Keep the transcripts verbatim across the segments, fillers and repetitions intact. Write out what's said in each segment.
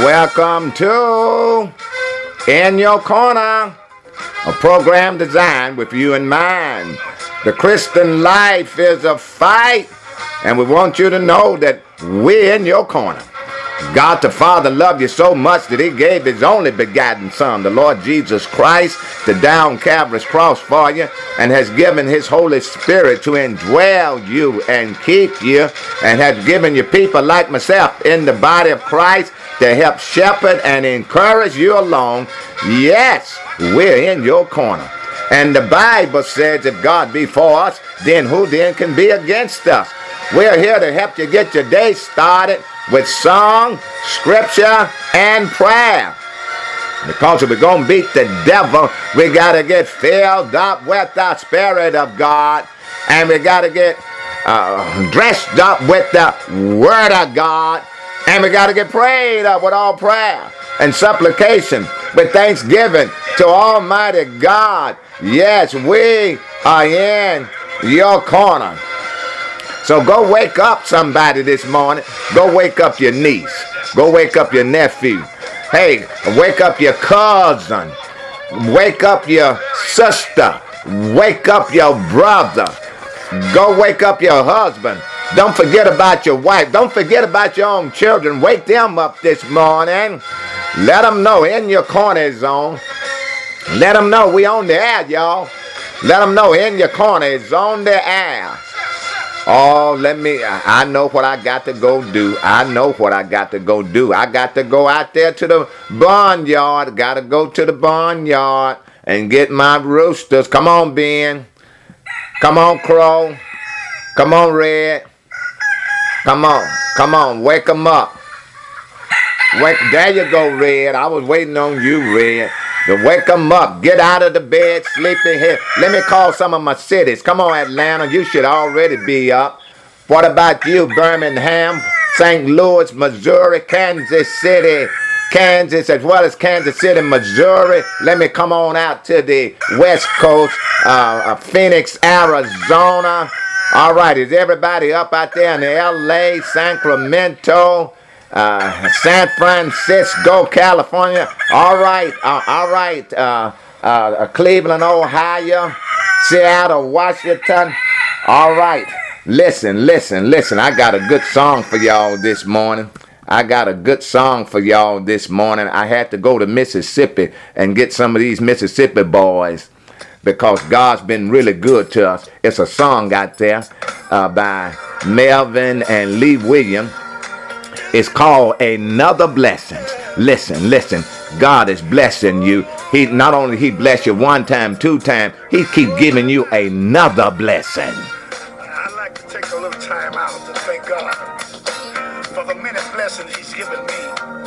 Welcome to In Your Corner, a program designed with you in mind. The Christian life is a fight, and we want you to know that we're in your corner. God the Father loved you so much that he gave his only begotten Son, the Lord Jesus Christ, to die on Calvary's cross for you, and has given his Holy Spirit to indwell you and keep you, and has given you people like myself in the body of Christ to help shepherd and encourage you along. Yes, we're in your corner. And the Bible says if God be for us, then who then can be against us? We're here to help you get your day started with song, scripture, and prayer. Because if we're going to beat the devil, we got to get filled up with the Spirit of God. And we got to get uh, dressed up with the Word of God. And we got to get prayed up with all prayer and supplication with thanksgiving to Almighty God. Yes, we are in your corner. So go wake up somebody this morning. Go wake up your niece. Go wake up your nephew. Hey, wake up your cousin. Wake up your sister. Wake up your brother. Go wake up your husband. Don't forget about your wife. Don't forget about your own children. Wake them up this morning. Let them know In Your Corner zone. Let them know we on the air, y'all. Let them know In Your Corner is on the air. Oh, let me, I know what I got to go do. I know what I got to go do. I got to go out there to the barnyard. Got to go to the barnyard and get my roosters. Come on, Ben. Come on, Crow. Come on, Red. Come on. Come on. Wake them up. Wake, there you go, Red. I was waiting on you, Red. To wake them up. Get out of the bed, sleeping here. Let me call some of my cities. Come on, Atlanta. You should already be up. What about you, Birmingham, Saint Louis, Missouri, Kansas City, Kansas, as well as Kansas City, Missouri. Let me come on out to the West Coast, uh, uh, Phoenix, Arizona. All right, is everybody up out there in L A, Sacramento, Uh, San Francisco, California? All right, uh, all right. Uh, uh, Cleveland, Ohio, Seattle, Washington. All right. Listen, listen, listen. I got a good song for y'all this morning. I got a good song for y'all this morning. I had to go to Mississippi and get some of these Mississippi boys because God's been really good to us. It's a song out there uh, by Melvin and Lee Williams. It's called Another Blessing. Listen, listen. God is blessing you. He not only he bless you one time, two times, he keep giving you another blessing. I'd like to take a little time out to thank God for the many blessings he's given me.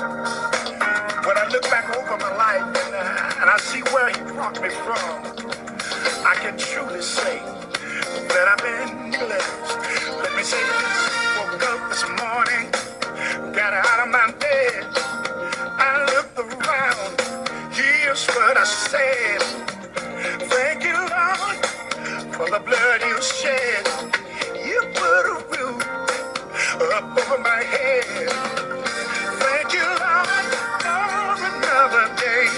When I look back over my life and, uh, and I see where he brought me from, I can truly say that I've been blessed. Let me say this. Woke up this morning. Got out of my bed, I looked around, here's what I said. Thank you, Lord, for the blood you shed. You put a roof up over my head. Thank you, Lord, for another day.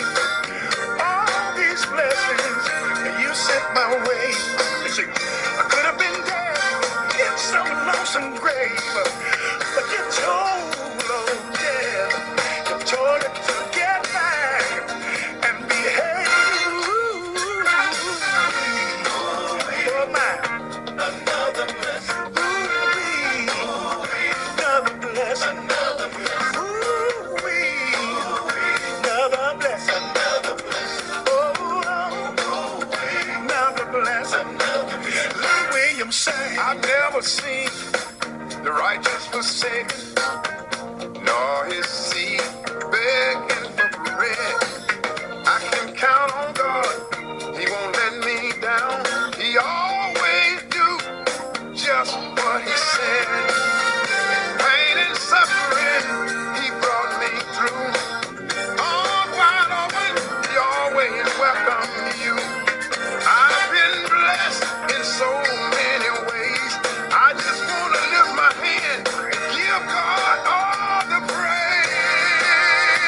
All these blessings you sent my way. You see, I could have been dead in some lonesome grave, but you told I've never seen the righteous forsaken, nor his seed begging for bread. I can count on God, he won't let me down. He always do just what he said. Pain and suffering, he brought me through. All wide open, he always welcomed you. I've been blessed in so many ways. I just want to lift my hand and give God all the praise.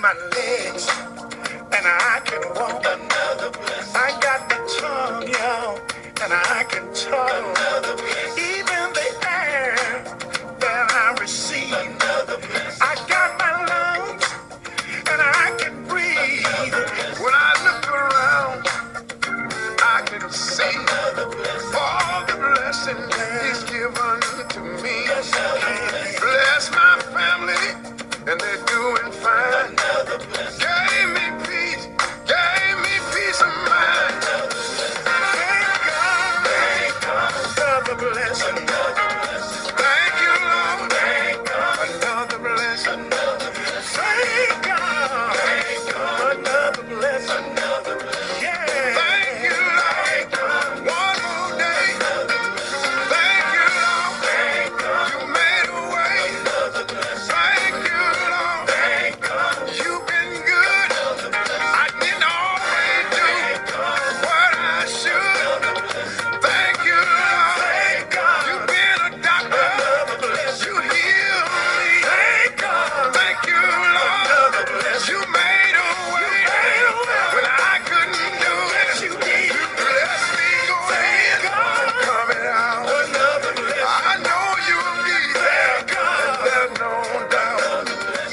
my legs and I can walk. Another blessing. I got the tongue, y'all, and I can talk. Another blessing. Even the air that I receive. Another blessing. I got my lungs and I can breathe. When I look around, I can see all the blessings He's given to me. Bless my family, and they're doing fine. Gave me peace, gave me peace of mind. Thank God, thank God, another blessing. Thank you, Lord, another blessing. Thank God, another blessing. Yeah. Thank you, Lord, one more day. Thank you, Lord, you made a way. Thank you, Lord, you've been good. I didn't always do what I should. Thank you, Lord, you've been a doctor. You healed me. Thank you, Lord, you made a way when I couldn't do it. You blessed me going in and coming out. I know you'll be there, and there's no doubt.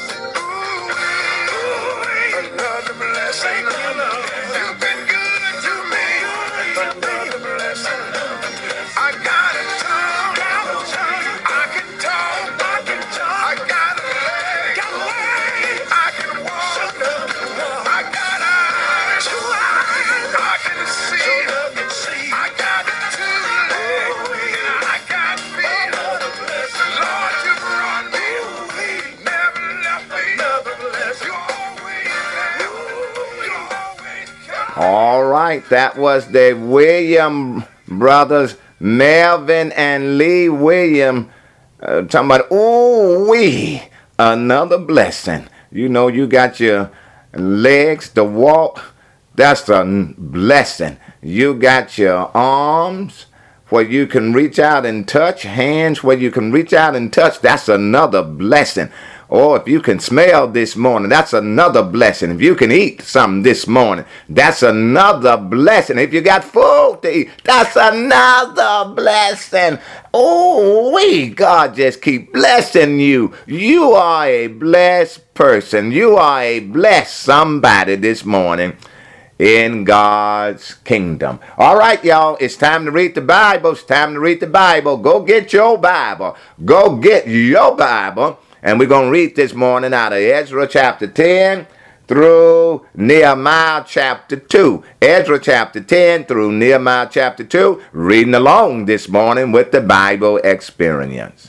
Ooh, another blessing. You've been good to me. Another blessing. I got a tongue. I can talk. I got a leg. I can walk. I got eyes. I can see. I got two legs. And I got feet. Lord, you brought me. Never left me. You always there. You always kept me. All right, that was the William brothers, Melvin and Lee William, uh, talking about, ooh wee, another blessing. You know, you got your legs to walk, that's a n- blessing. You got your arms where you can reach out and touch, hands where you can reach out and touch, that's another blessing. Or if you can smell this morning, that's another blessing. If you can eat something this morning, that's another blessing. If you got food to eat, that's another blessing. Oh, we God just keep blessing you. You are a blessed person. You are a blessed somebody this morning in God's kingdom. All right, y'all, it's time to read the Bible. It's time to read the Bible. Go get your Bible. Go get your Bible. And we're going to read this morning out of Ezra chapter ten through Nehemiah chapter two. Ezra chapter ten through Nehemiah chapter two. Reading along this morning with the Bible Experience.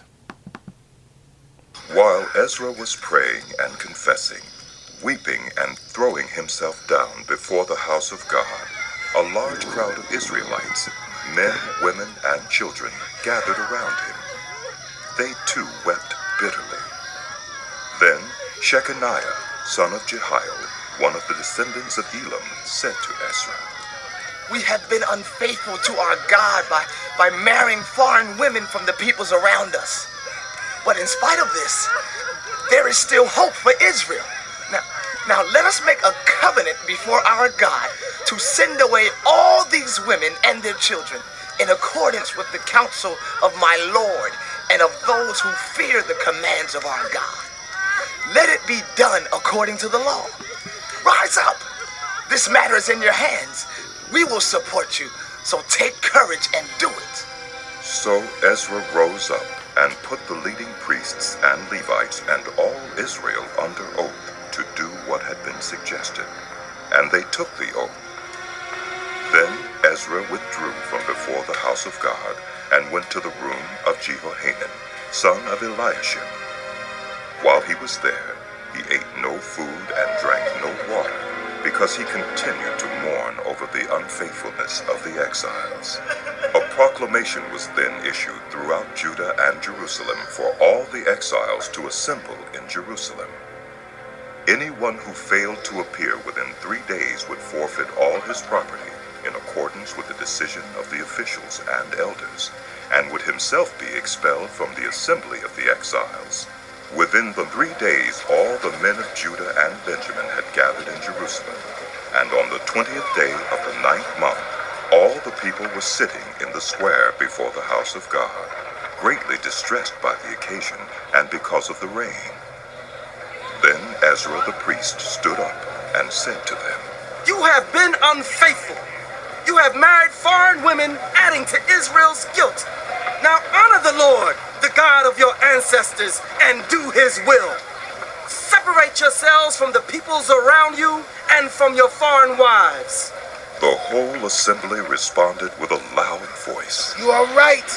While Ezra was praying and confessing, weeping and throwing himself down before the house of God, a large crowd of Israelites, men, women, and children, gathered around him. They too wept bitterly. Then Shechaniah, son of Jehiel, one of the descendants of Elam, said to Ezra, We have been unfaithful to our God by, by marrying foreign women from the peoples around us. But in spite of this, there is still hope for Israel. Now, now let us make a covenant before our God to send away all these women and their children in accordance with the counsel of my Lord and of those who fear the commands of our God. Let it be done according to the law. Rise up. This matter is in your hands. We will support you, so take courage and do it. So Ezra rose up and put the leading priests and Levites and all Israel under oath to do what had been suggested. And they took the oath. Then Ezra withdrew from before the house of God and went to the room of Jehohanan, son of Eliashib. While he was there, he ate no food and drank no water, because he continued to mourn over the unfaithfulness of the exiles. A proclamation was then issued throughout Judah and Jerusalem for all the exiles to assemble in Jerusalem. Anyone who failed to appear within three days would forfeit all his property in accordance with the decision of the officials and elders, and would himself be expelled from the assembly of the exiles. Within the three days, all the men of Judah and Benjamin had gathered in Jerusalem. And on the twentieth day of the ninth month, all the people were sitting in the square before the house of God, greatly distressed by the occasion and because of the rain. Then Ezra the priest stood up and said to them, You have been unfaithful. You have married foreign women, adding to Israel's guilt. Now honor the Lord, the God of your ancestors, and do his will. Separate yourselves from the peoples around you and from your foreign wives. The whole assembly responded with a loud voice. You are right.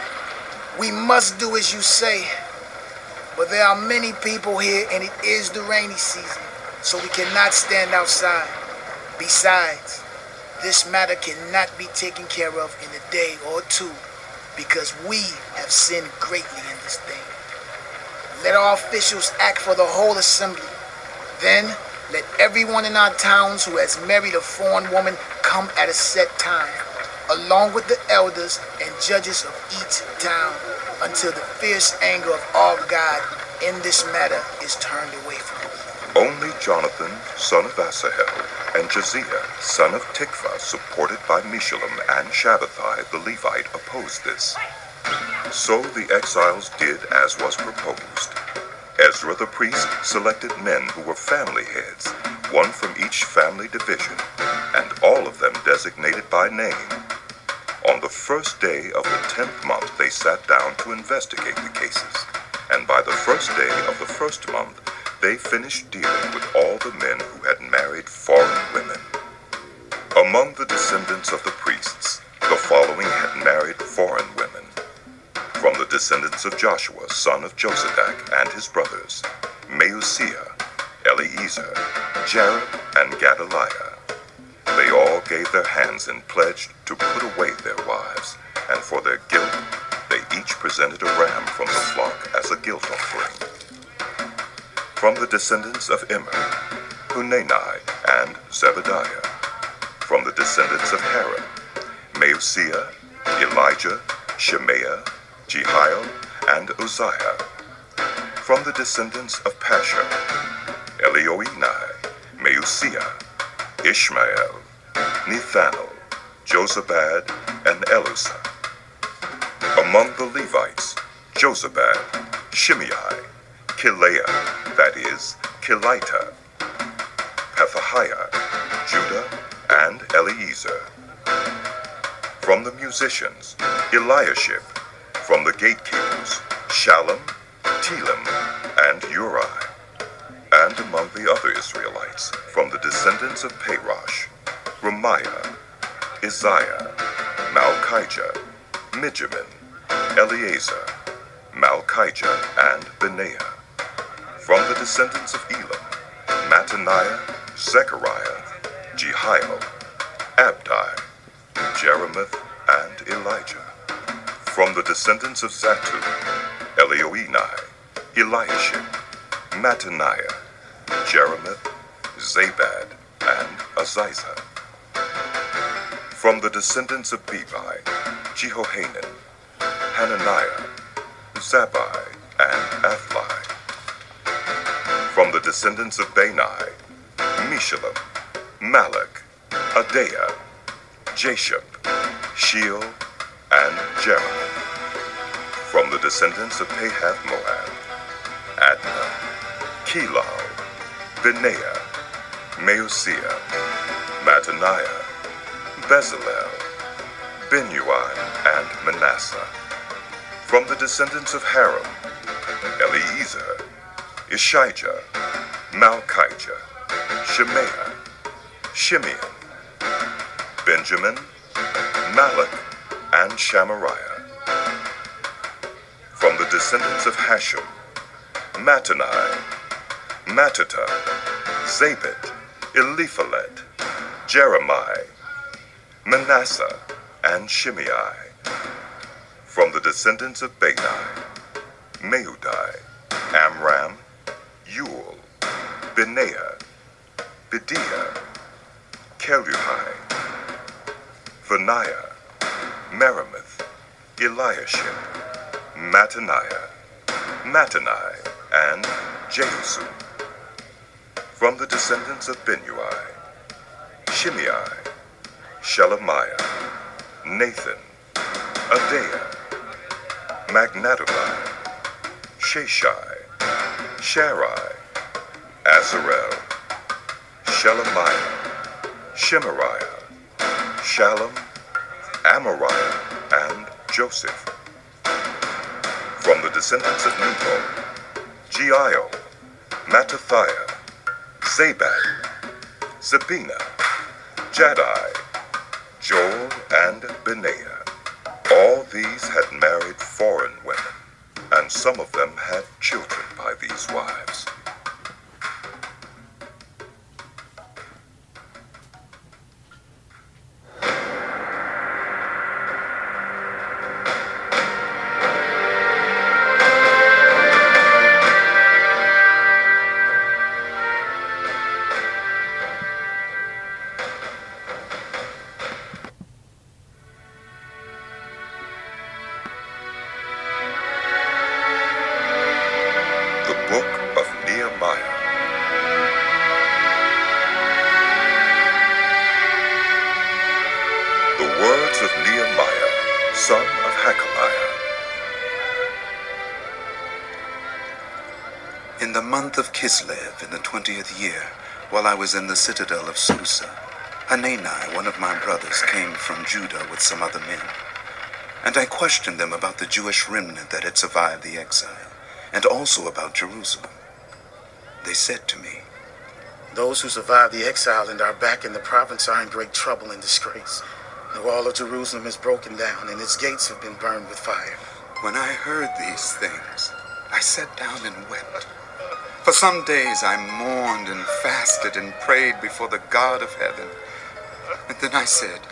We must do as you say. But there are many people here, and it is the rainy season, so we cannot stand outside. Besides, this matter cannot be taken care of in a day or two, because we have sinned greatly in this thing. Let our officials act for the whole assembly. Then, let everyone in our towns who has married a foreign woman come at a set time, along with the elders and judges of each town, until the fierce anger of our God in this matter is turned away from us. Only Jonathan, son of Asahel, and Josiah, son of Tikva, supported by Meshullam and Shabbathai the Levite, opposed this. So the exiles did as was proposed. Ezra the priest selected men who were family heads, one from each family division, and all of them designated by name. On the first day of the tenth month they sat down to investigate the cases, and by the first day of the first month they finished dealing with all the men who had married foreign women. Among the descendants of the priests, the following had married foreign women. From the descendants of Joshua, son of Josadak, and his brothers, Maaseiah, Eliezer, Jarib, and Gedaliah. They all gave their hands in pledge to put away their wives, and for their guilt they each presented a ram from the flock as a guilt offering. From the descendants of Immer, Hunani, and Zebediah. From the descendants of Harim, Maaseiah, Elijah, Shemaiah, Jehiel, and Uzziah. From the descendants of Pashur, Elioenai, Maaseiah, Ishmael, Nethanel, Jozabad, and Elusa. Among the Levites, Jozabad, Shimei, Kileah, that is, Kelita, Pethahiah, Judah, and Eliezer. From the musicians, Eliashib. From the gatekeepers, Shallum, Telem, and Uri. And among the other Israelites, from the descendants of Parosh, Ramiah, Isaiah, Malchijah, Mijamin, Eleazar, Malchijah, and Benaiah. From the descendants of Elam, Mattaniah, Zechariah, Jehiel, Abdi, Jeremoth, and Elijah. From the descendants of Zatu, Elioenai, Eliashib, Mattaniah, Jeremoth, Zabad, and Aziza. From the descendants of Bebai, Jehohanan, Hananiah, Zabbai, and Athli. From the descendants of Bani, Meshullam, Malach, Adaiah, Jashub, Sheol, and Jeremiah. From the descendants of Pahath-Moab, Adnah, Kelal, Benaiah, Maaseiah, Mattaniah, Bezalel, Binuan, and Manasseh. From the descendants of Harim, Eliezer, Ishijah, Malchijah, Shemaiah, Shimeon, Benjamin, Malach, and Shamariah. From the descendants of Hashem, Mattanai, Mattata, Zabad, Eliphalet, Jeremiah, Manasseh, and Shimei. From the descendants of Bani, Meudai, Amram, Yul, Benaiah, Bediah, Keluhai, Vaniah, Meremoth, Eliashib, Mattaniah, Mattanai, and Jehusu. From the descendants of Binnui, Shimei, Shelemiah, Nathan, Adaiah, Magnatai, Sheshai, Sharai, Azarel, Shelemiah, Shemariah, Shalom, Amariah, and Joseph. From the descendants of Nebo, Jeiel, Mattathiah, Zabad, Zabina, Jaddai, Joel, and Benaiah. All these had married foreign women, and some of them had children by these wives. In the month of Kislev, in the twentieth year, while I was in the citadel of Susa, Hanani, one of my brothers, came from Judah with some other men. And I questioned them about the Jewish remnant that had survived the exile, and also about Jerusalem. They said to me, "Those who survived the exile and are back in the province are in great trouble and disgrace. The wall of Jerusalem is broken down, and its gates have been burned with fire." When I heard these things, I sat down and wept. For some days I mourned and fasted and prayed before the God of heaven. And then I said,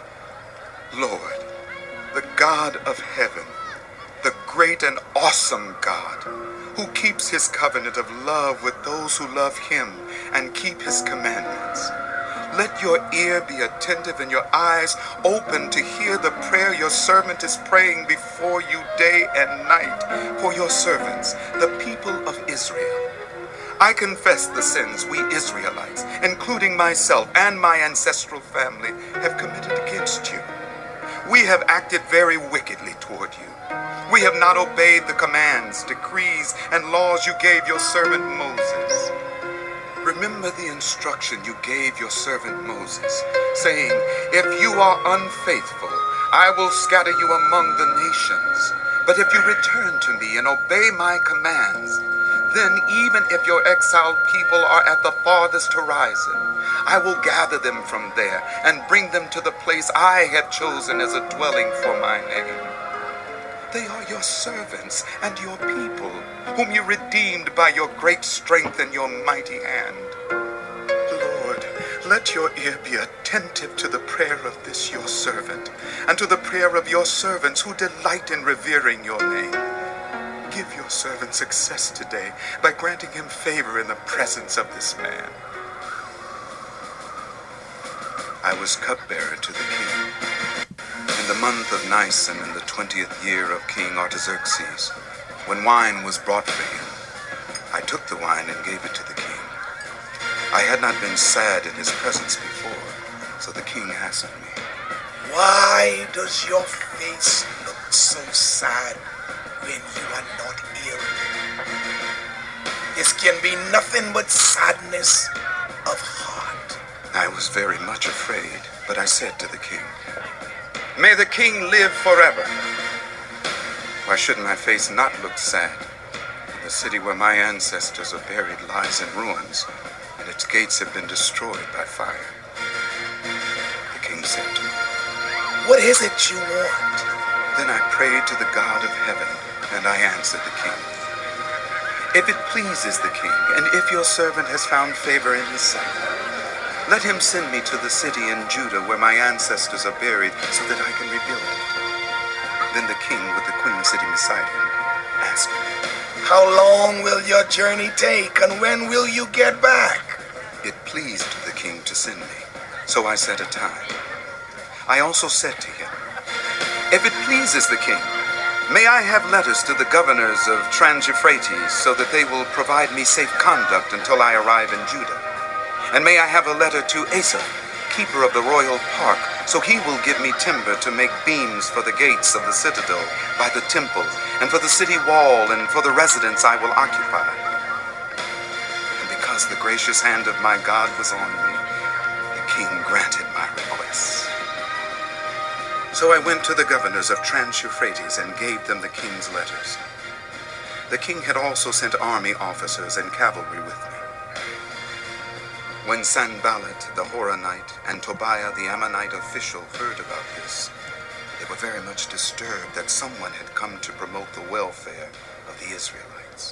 "Lord, the God of heaven, the great and awesome God, who keeps his covenant of love with those who love him and keep his commandments, let your ear be attentive and your eyes open to hear the prayer your servant is praying before you day and night for your servants, the people of Israel. I confess the sins we Israelites, including myself and my ancestral family, have committed against you. We have acted very wickedly toward you. We have not obeyed the commands, decrees, and laws you gave your servant Moses. Remember the instruction you gave your servant Moses, saying, 'If you are unfaithful, I will scatter you among the nations. But if you return to me and obey my commands, then even if your exiled people are at the farthest horizon, I will gather them from there and bring them to the place I have chosen as a dwelling for my name. They are your servants and your people, whom you redeemed by your great strength and your mighty hand. Lord, let your ear be attentive to the prayer of this your servant, and to the prayer of your servants who delight in revering your name. Give your servant success today by granting him favor in the presence of this man." I was cupbearer to the king. In the month of Nisan, in the twentieth year of King Artaxerxes, when wine was brought for him, I took the wine and gave it to the king. I had not been sad in his presence before, so the king asked me, "Why does your face look so sad when you are not ill? This can be nothing but sadness of heart." I was very much afraid, but I said to the king, "May the king live forever." Why should my face not look sad? The city where my ancestors are buried lies in ruins, and its gates have been destroyed by fire. The king said to me, "What is it you want?" Then I prayed to the God of heaven, and I answered the king, "If it pleases the king, and if your servant has found favor in his sight, let him send me to the city in Judah where my ancestors are buried, so that I can rebuild it." Then the king, with the queen sitting beside him, asked me, "How long will your journey take, and when will you get back?" It pleased the king to send me, so I set a time. I also said to him, "If it pleases the king, May I have letters to the governors of Trans-Euphrates so that they will provide me safe conduct until I arrive in Judah. And may I have a letter to Asa, keeper of the royal park, so he will give me timber to make beams for the gates of the citadel, by the temple, and for the city wall, and for the residence I will occupy. And because the gracious hand of my God was on me, the king granted my requests. So I went to the governors of Trans-Euphrates and gave them the king's letters. The king had also sent army officers and cavalry with me. When Sanballat the Horonite and Tobiah the Ammonite official heard about this, they were very much disturbed that someone had come to promote the welfare of the Israelites.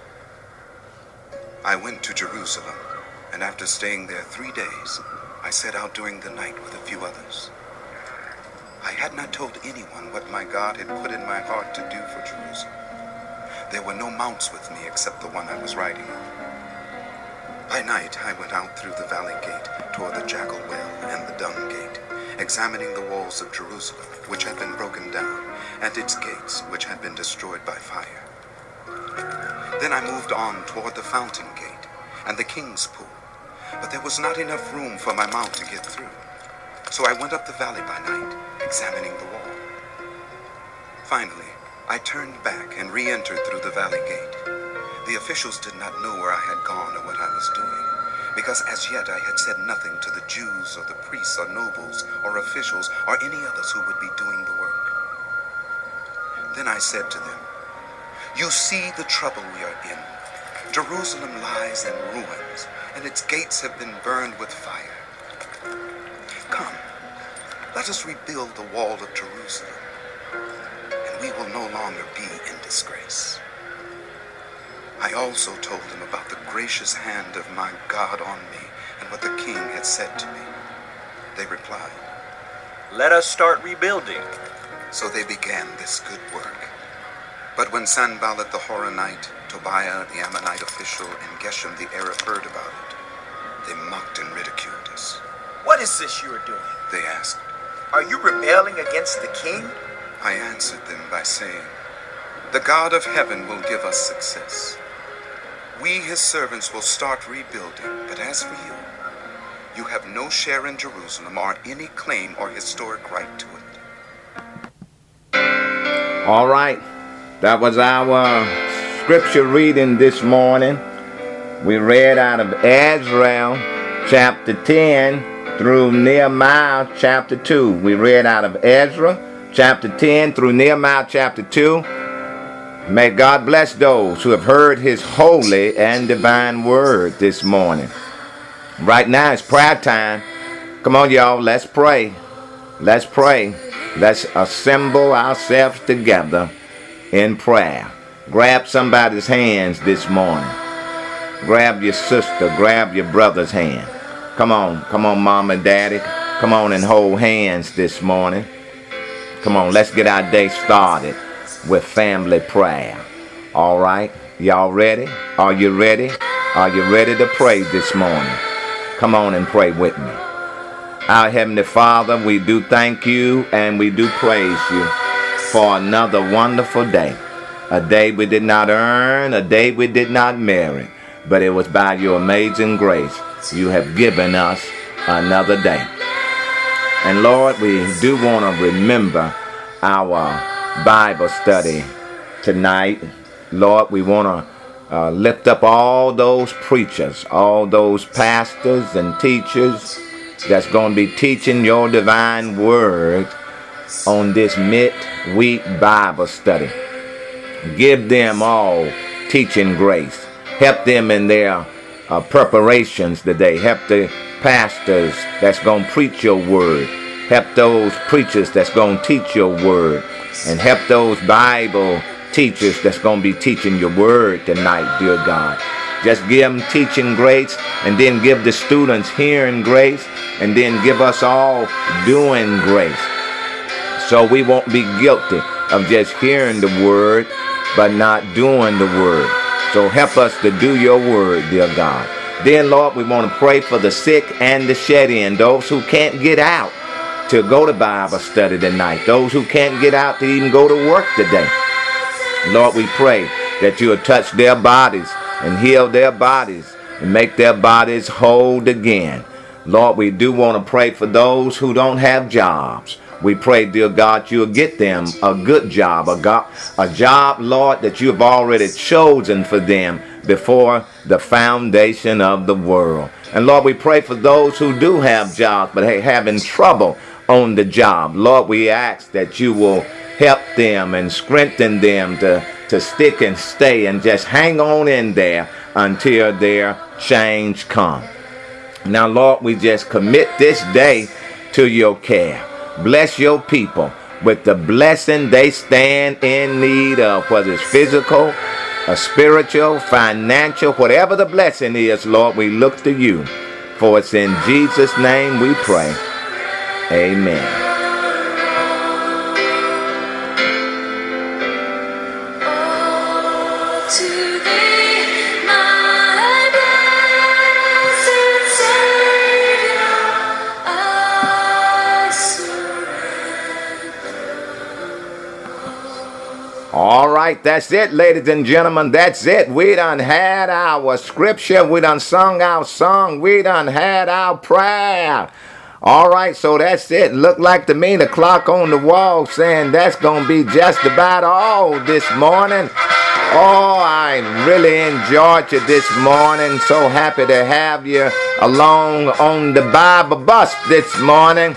I went to Jerusalem, and after staying there three days, I set out during the night with a few others. I had not told anyone what my God had put in my heart to do for Jerusalem. There were no mounts with me except the one I was riding on. By night, I went out through the valley gate toward the jackal well and the dung gate, examining the walls of Jerusalem, which had been broken down, and its gates, which had been destroyed by fire. Then I moved on toward the fountain gate and the king's pool, but there was not enough room for my mount to get through. So I went up the valley by night, examining the wall. Finally, I turned back and re-entered through the valley gate. The officials did not know where I had gone or what I was doing, because as yet I had said nothing to the Jews or the priests or nobles or officials or any others who would be doing the work. Then I said to them, "You see the trouble we are in. Jerusalem lies in ruins, and its gates have been burned with fire. Come, let us rebuild the wall of Jerusalem, and we will no longer be in disgrace." I also told them about the gracious hand of my God on me and what the king had said to me. They replied, "Let us start rebuilding." So they began this good work. But when Sanballat the Horonite, Tobiah the Ammonite official, and Geshem the Arab heard about it, they mocked and ridiculed us. What is this you are doing? They asked. Are you rebelling against the king? I answered them by saying, "The God of heaven will give us success. We, his servants, will start rebuilding, but as for you, you have no share in Jerusalem or any claim or historic right to it." All right, that was our scripture reading this morning. We read out of Ezra chapter ten through Nehemiah chapter two. We read out of Ezra chapter ten through Nehemiah chapter two. May God bless those who have heard his holy and divine word this morning. Right now it's prayer time. Come on, y'all, let's pray. Let's pray. Let's assemble ourselves together in prayer. Grab somebody's hands this morning. Grab your sister, grab your brother's hand. Come on, come on, mom and daddy. Come on and hold hands this morning. Come on, let's get our day started with family prayer. All right, y'all ready? Are you ready? Are you ready to pray this morning? Come on and pray with me. Our Heavenly Father, we do thank you and we do praise you for another wonderful day. A day we did not earn, a day we did not merit, but it was by your amazing grace you have given us another day. And Lord, we do want to remember our Bible study tonight. Lord, we want to uh, lift up all those preachers, all those pastors and teachers that's going to be teaching your divine word on this mid-week Bible study. Give them all teaching grace. Help them in their uh, preparations today. Help the pastors that's going to preach your word. Help those preachers that's going to teach your word. And help those Bible teachers that's going to be teaching your word tonight, dear God. Just give them teaching grace, and then give the students hearing grace, and then give us all doing grace. So we won't be guilty of just hearing the word, but not doing the word. So help us to do your word, dear God. Then, Lord, we want to pray for the sick and the shed in, those who can't get out. to go to Bible study tonight, those who can't get out to even go to work today. Lord, we pray that you will touch their bodies and heal their bodies and make their bodies whole again. Lord, we do want to pray for those who don't have jobs. We pray, dear God, you'll get them a good job, a, go- a job, Lord, that you have already chosen for them before the foundation of the world. And Lord, we pray for those who do have jobs but are having trouble on the job. Lord, we ask that you will help them and strengthen them to, to stick and stay and just hang on in there until their change comes. Now, Lord, we just commit this day to your care. Bless your people with the blessing they stand in need of, whether it's physical, or spiritual, financial, whatever the blessing is, Lord, we look to you. For it's in Jesus' name we pray. Amen. All right, that's it, ladies and gentlemen. That's it. We done had our scripture. We done sung our song. We done had our prayer. All right, so that's it. Look like to me the clock on the wall saying that's going to be just about all this morning. Oh, I really enjoyed you this morning. So happy to have you along on the Bible bus this morning.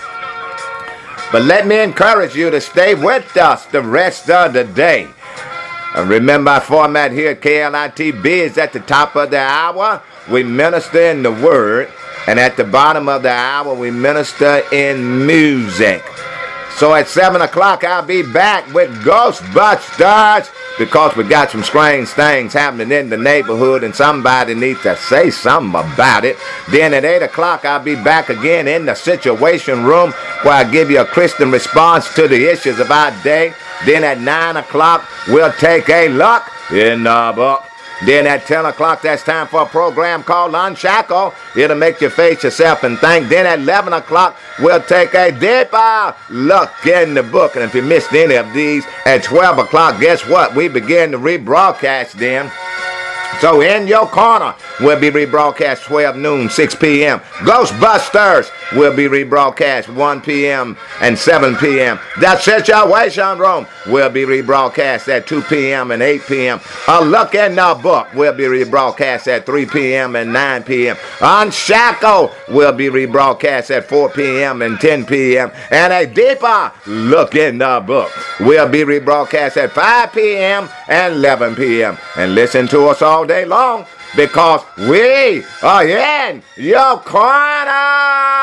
But let me encourage you to stay with us the rest of the day. And remember, our format here at K L I T B is at the top of the hour, we minister in the Word. And at the bottom of the hour, we minister in music. So at seven o'clock, I'll be back with Ghostbusters, because we got some strange things happening in the neighborhood and somebody needs to say something about it. Then at eight o'clock, I'll be back again in the Situation Room, where I give you a Christian response to the issues of our day. Then at nine o'clock, we'll take a look in the book. Then at ten o'clock, that's time for a program called Unshackle. It'll make you face yourself and think. Then at eleven o'clock, we'll take a deeper look in the book. And if you missed any of these, at twelve o'clock, guess what? We begin to rebroadcast them. So in your corner, we'll be rebroadcast twelve noon, six p.m. Ghostbusters will be rebroadcast one p.m. and seven p.m. The Situation Room will be rebroadcast at two p.m. and eight p.m. A Look in the Book will be rebroadcast at three p.m. and nine p.m. Unshackle will be rebroadcast at four p.m. and ten p.m. And a Deeper Look in the Book will be rebroadcast at five p.m. and eleven p.m. And listen to us all day long, because we are in your corner.